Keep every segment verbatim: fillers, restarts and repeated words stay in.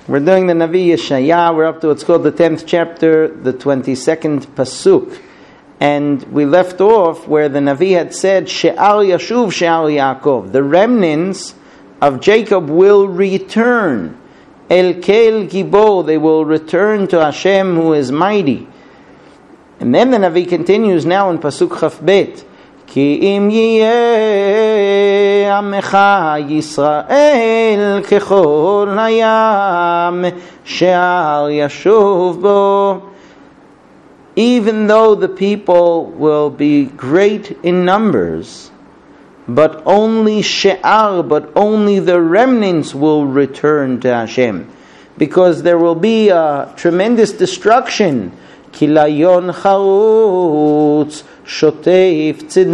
We're doing the Navi Yeshaya. We're up to what's called the tenth chapter, the twenty-second pasuk. And we left off where the Navi had said, She'ar Yashuv, She'ar Yaakov. The remnants of Jacob will return. El Kel Gibo, they will return to Hashem who is mighty. And then the Navi continues now in pasuk Chaf Bet. Ki im yiyeh amecha Yisrael kechol hayam she'ar yashuv bo. Even though the people will be great in numbers, but only she'ar, but only the remnants will return to Hashem, because there will be a tremendous destruction. Kilayon charutz shoteif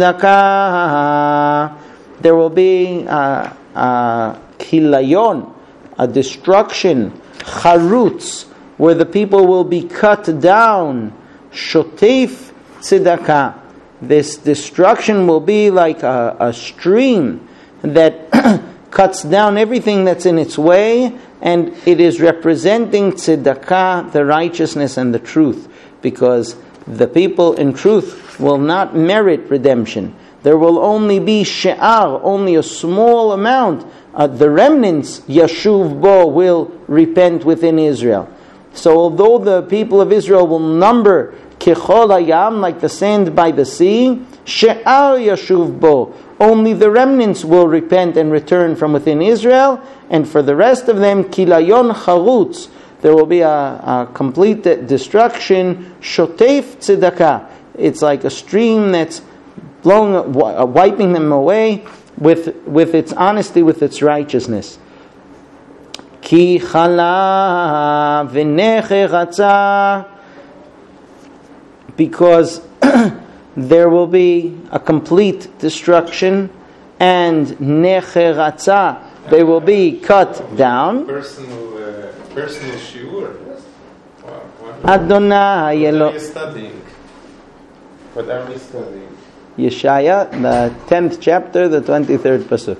tzedakah. There will be a, a kilayon, a destruction, charutz, where the people will be cut down. Shoteif tzedakah. This destruction will be like a, a stream that cuts down everything that's in its way, and it is representing tzedakah, the righteousness and the truth, because the people in truth will not merit redemption. There will only be she'ar, only a small amount. Uh, the remnants, Yashuv Bo, will repent within Israel. So although the people of Israel will number Kechol Hayam, like the sand by the sea, She'ar Yashuv Bo, only the remnants will repent and return from within Israel, and for the rest of them, Kilayon Charutz, there will be a, a complete destruction, Shoteif Tzedakah. It's like a stream that's blowing, wiping them away with, with its honesty, with its righteousness. Ki chala v'neche ratza, because there will be a complete destruction, and neche ratza, they will be cut down. Personal, uh, personal shiur. Wow. Adonai What Elo. are you studying? What are we studying? Yeshaya, the tenth chapter, the twenty-third pasuk.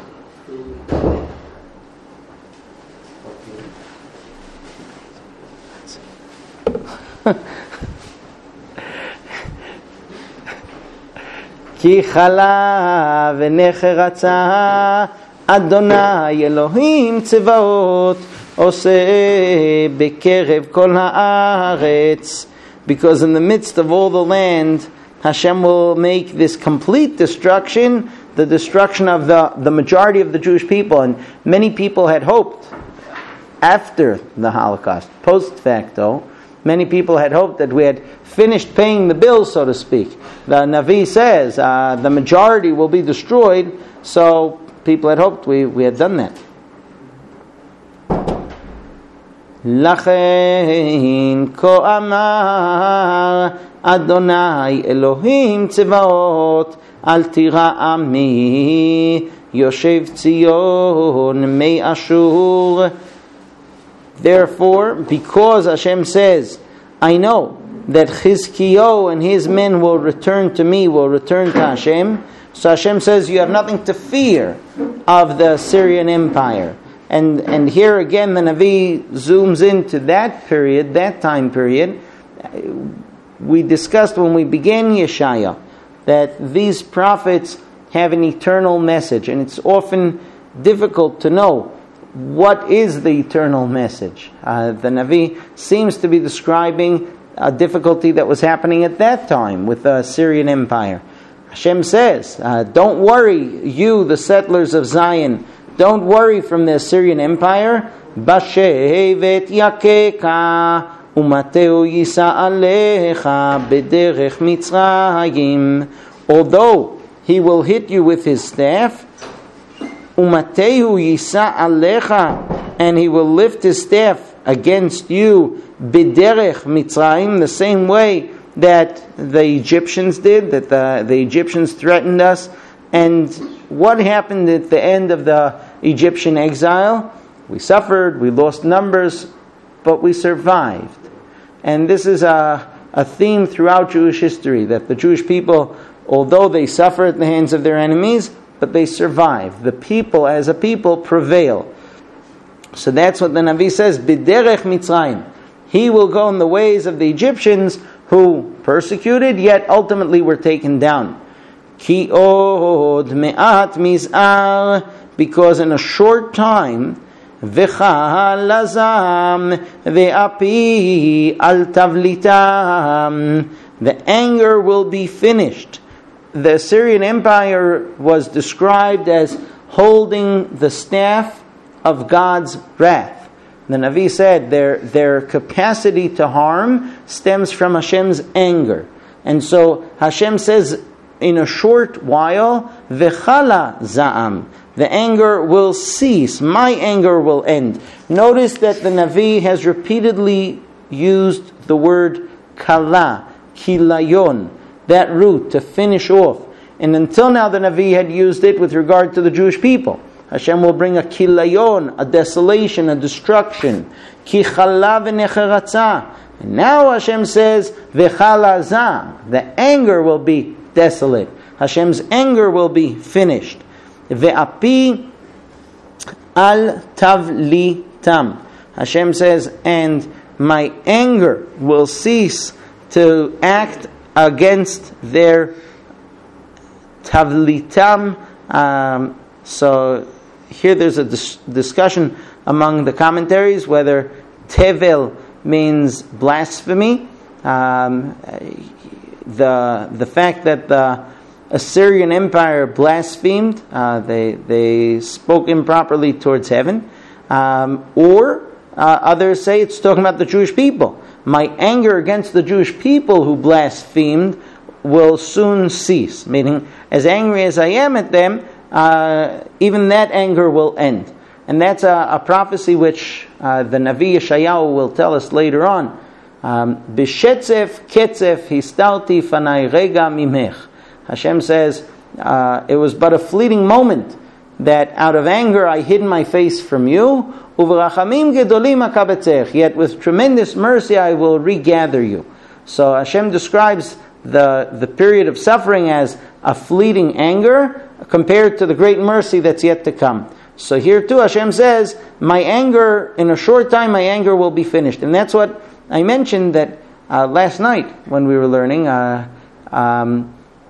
Ki chala v'neche ratza Adonai Elohim tzevaot oseh bekerev kol haaretz. Because in the midst of all the land, Hashem will make this complete destruction, the destruction of the, the majority of the Jewish people. And many people had hoped after the Holocaust, post facto, many people had hoped that we had finished paying the bills, so to speak. The Navi says uh, the majority will be destroyed, so people had hoped we, we had done that. Lachein ko amar Adonai Elohim tzevaot al tira ami Yoshev Tzion mei Ashur. Therefore, because Hashem says, I know that Chizkiyo and his men will return to me, will return to Hashem. So Hashem says, you have nothing to fear of the Assyrian Empire. And and here again the Navi zooms into that period, that time period. We discussed when we began Yeshaya that these prophets have an eternal message, and it's often difficult to know what is the eternal message. Uh, the Navi seems to be describing a difficulty that was happening at that time with the Assyrian Empire. Hashem says, uh, don't worry, you, the settlers of Zion, don't worry from the Assyrian Empire. Bashevet yakeka umateu yisa alecha bederech Mitzrayim. Although he will hit you with his staff, umateu yisa alecha, and he will lift his staff against you, bederech Mitzrayim, the same way that the Egyptians did, that the, the Egyptians threatened us. And what happened at the end of the Egyptian exile? We suffered, we lost numbers, but we survived. And this is a, a theme throughout Jewish history, that the Jewish people, although they suffer at the hands of their enemies, but they survive. The people as a people prevail. So that's what the Navi says, B'derech Mitzrayim. He will go in the ways of the Egyptians who persecuted, yet ultimately were taken down. Ki od me'at miz'ar, because in a short time, v'chal lazam ve'api al tavlitam, the anger will be finished. The Assyrian Empire was described as holding the staff of God's wrath. The Navi said their their capacity to harm stems from Hashem's anger. And so Hashem says, in a short while, v'chala za'am, the anger will cease, my anger will end. Notice that the Navi has repeatedly used the word kala, kilayon, that root, to finish off. And until now the Navi had used it with regard to the Jewish people. Hashem will bring a kilayon, a desolation, a destruction. Ki chala v'necheratza. And now Hashem says, v'chala za, the anger will be desolate. Hashem's anger will be finished. Ve'api al tavlitam. Hashem says, and my anger will cease to act against their tavlitam. Um, so here there's a dis- discussion among the commentaries whether tevel means blasphemy. Um, the the fact that the Assyrian Empire blasphemed, uh, they they spoke improperly towards heaven, um, or uh, others say it's talking about the Jewish people. My anger against the Jewish people who blasphemed will soon cease. Meaning, as angry as I am at them, uh, even that anger will end. And that's a, a prophecy which uh, the Navi Yeshayahu will tell us later on. B'shetzef ketzef histarti fanai rega mimech. Hashem says, uh, it was but a fleeting moment that out of anger I hid my face from you. U'v'rachamim gedolim akabetzech. Yet with tremendous mercy I will regather you. So Hashem describes the, the period of suffering as a fleeting anger compared to the great mercy that's yet to come. So here too Hashem says, my anger, in a short time my anger will be finished. And that's what I mentioned that uh, last night when we were learning. Uh, um,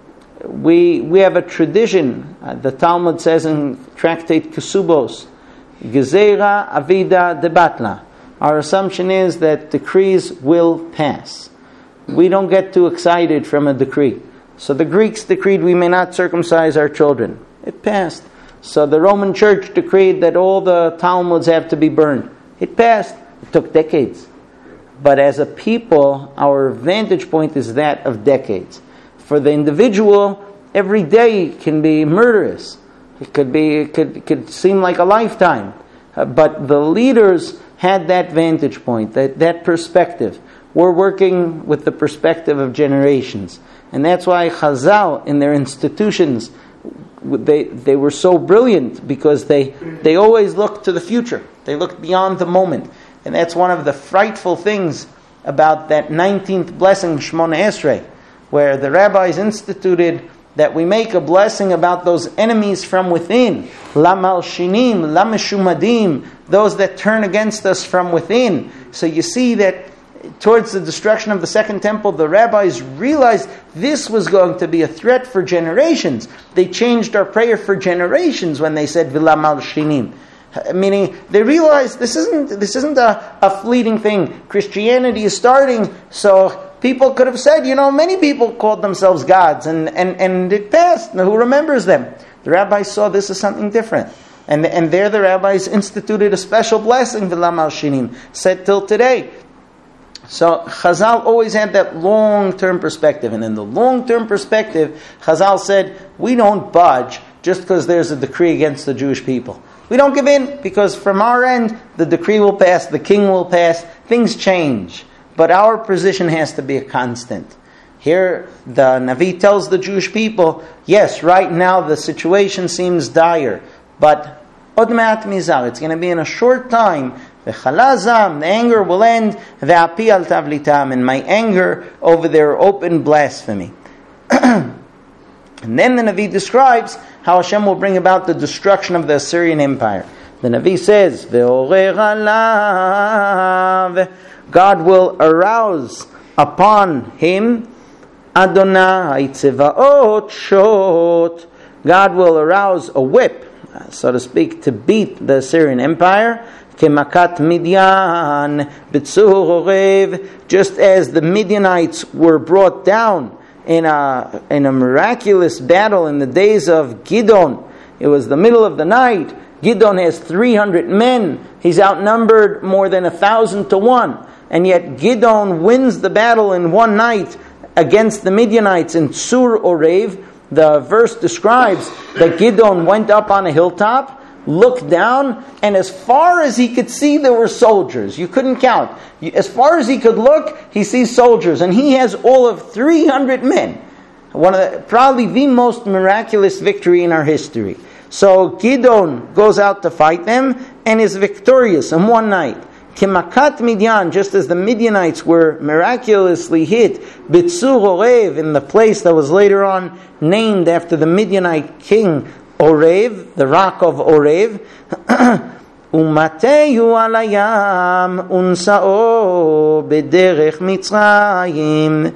we we have a tradition. Uh, the Talmud says in Tractate Kesubos, Gezerah Avida Debatla. Our assumption is that decrees will pass. We don't get too excited from a decree. So the Greeks decreed we may not circumcise our children. It passed. So the Roman Church decreed that all the Talmuds have to be burned. It passed. It took decades. But as a people, our vantage point is that of decades. For the individual, every day can be murderous. It could be, it could, it could seem like a lifetime. Uh, but the leaders had that vantage point, that, that perspective. We're working with the perspective of generations. And that's why Chazal, in their institutions, they they were so brilliant, because they, they always looked to the future. They looked beyond the moment. And that's one of the frightful things about that nineteenth blessing, Shmona Esrei, where the rabbis instituted that we make a blessing about those enemies from within, la malshinim, la meshumadim, those that turn against us from within. So you see that towards the destruction of the second temple, the rabbis realized this was going to be a threat for generations. They changed our prayer for generations when they said v'la malshinim. Meaning, they realized this isn't this isn't a, a fleeting thing. Christianity is starting, so people could have said, you know, many people called themselves gods, and, and, and it passed. Now, who remembers them? The rabbis saw this as something different. And, and there the rabbis instituted a special blessing, V'lam al-Shinim, said till today. So Chazal always had that long-term perspective. And in the long-term perspective, Chazal said, we don't budge just because there's a decree against the Jewish people. We don't give in, because from our end, the decree will pass, the king will pass, things change. But our position has to be a constant. Here, the Navi tells the Jewish people, yes, right now the situation seems dire, but od me'at mizar, it's going to be in a short time. V'chalazam, the anger will end. Ve'api al tavlitam, and my anger over their open blasphemy. And then the Navi describes how Hashem will bring about the destruction of the Assyrian Empire. The Navi says, Ve'orer alav, God will arouse upon him, Adonai tzevaot shot, God will arouse a whip, so to speak, to beat the Assyrian Empire, Kemakat Midian, B'tzur Orev, just as the Midianites were brought down in a, in a miraculous battle in the days of Gidon. It was the middle of the night. Gidon has three hundred men. He's outnumbered more than a thousand to one. And yet Gidon wins the battle in one night against the Midianites in Sur Orev. The verse describes that Gidon went up on a hilltop, looked down, and as far as he could see, there were soldiers. You couldn't count. As far as he could look, he sees soldiers. And he has all of three hundred men. One of the, probably the most miraculous victory in our history. So Gidon goes out to fight them and is victorious in one night. Kemakat Midian, just as the Midianites were miraculously hit, B'tzur Orev, in the place that was later on named after the Midianite king Orev, the rock of Orev. Umatehu alayam unsao bederech Mitzrayim.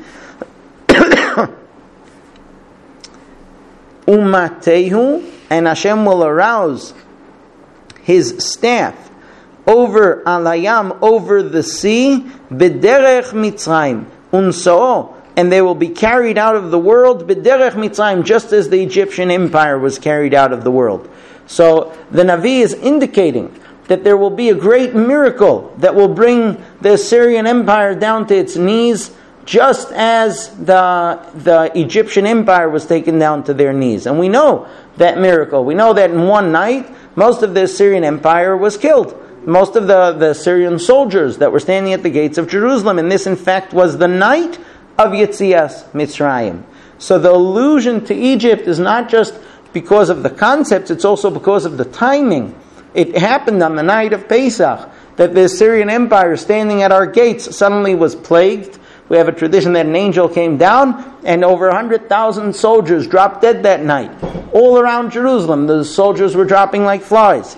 Umatehu, and Hashem will arouse His staff over alayam, over the sea, bederech Mitzrayim, unsao, and they will be carried out of the world, bederech Mitzrayim, just as the Egyptian empire was carried out of the world. So the Navi is indicating that there will be a great miracle that will bring the Assyrian empire down to its knees, just as the, the Egyptian empire was taken down to their knees. And we know that miracle. We know that in one night, most of the Assyrian empire was killed. Most of the, the Assyrian soldiers that were standing at the gates of Jerusalem. And this, in fact, was the night of Yetzias Mitzrayim. So the allusion to Egypt is not just because of the concepts, it's also because of the timing. It happened on the night of Pesach, that the Assyrian empire standing at our gates suddenly was plagued. We have a tradition that an angel came down and over one hundred thousand soldiers dropped dead that night. All around Jerusalem, the soldiers were dropping like flies.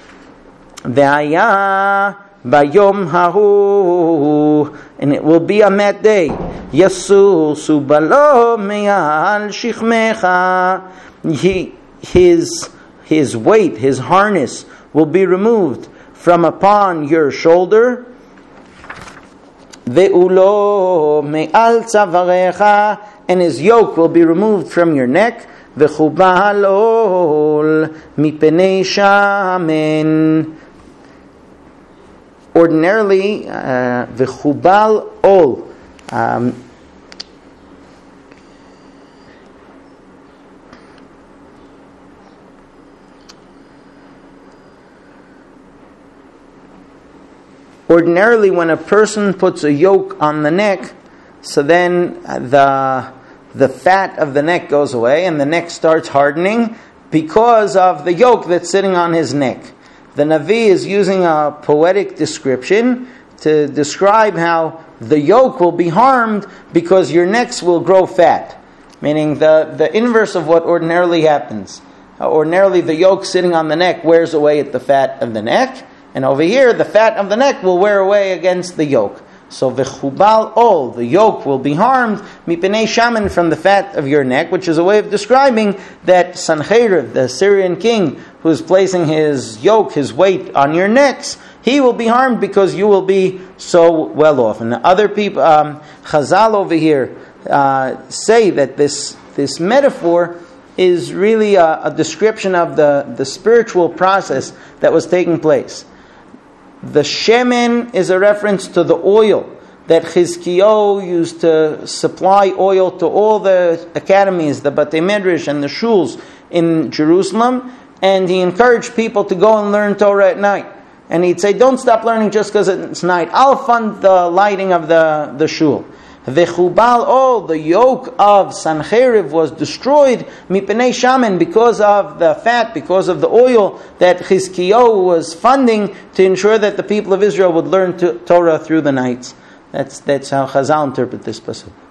Ve'aya bayom hahu, and it will be on that day, Yasu subalo me'al shichmecha, he, his, his weight, his harness will be removed from upon your shoulder. Ve'ulo me'al tzavarecha, and his yoke will be removed from your neck. Ve'chubal ol mipenei shamen. Ordinarily, ve'chubal ol. Um, Ordinarily, when a person puts a yoke on the neck, so then the the fat of the neck goes away and the neck starts hardening because of the yoke that's sitting on his neck. The Navi is using a poetic description to describe how the yoke will be harmed because your necks will grow fat. Meaning the, the inverse of what ordinarily happens. Uh, ordinarily, the yoke sitting on the neck wears away at the fat of the neck. And over here, the fat of the neck will wear away against the yoke. So, v'chubal ol, the yoke will be harmed, mipenei shaman, from the fat of your neck, which is a way of describing that Sancheriv, the Assyrian king, who is placing his yoke, his weight on your necks, he will be harmed because you will be so well off. And the other people, um, Chazal over here, uh, say that this this metaphor is really a, a description of the, the spiritual process that was taking place. The shemen is a reference to the oil that Chizkiyahu used to supply oil to all the academies, the Batei Medrash and the shuls in Jerusalem, and he encouraged people to go and learn Torah at night. And he'd say, don't stop learning just because it's night. I'll fund the lighting of the, the shul. V'chubal ol, the yoke of Sancheriv was destroyed mipenei shaman, because of the fat, because of the oil that Chizkiyahu was funding to ensure that the people of Israel would learn to, Torah through the nights. That's that's how Chazal interpret this pasuk.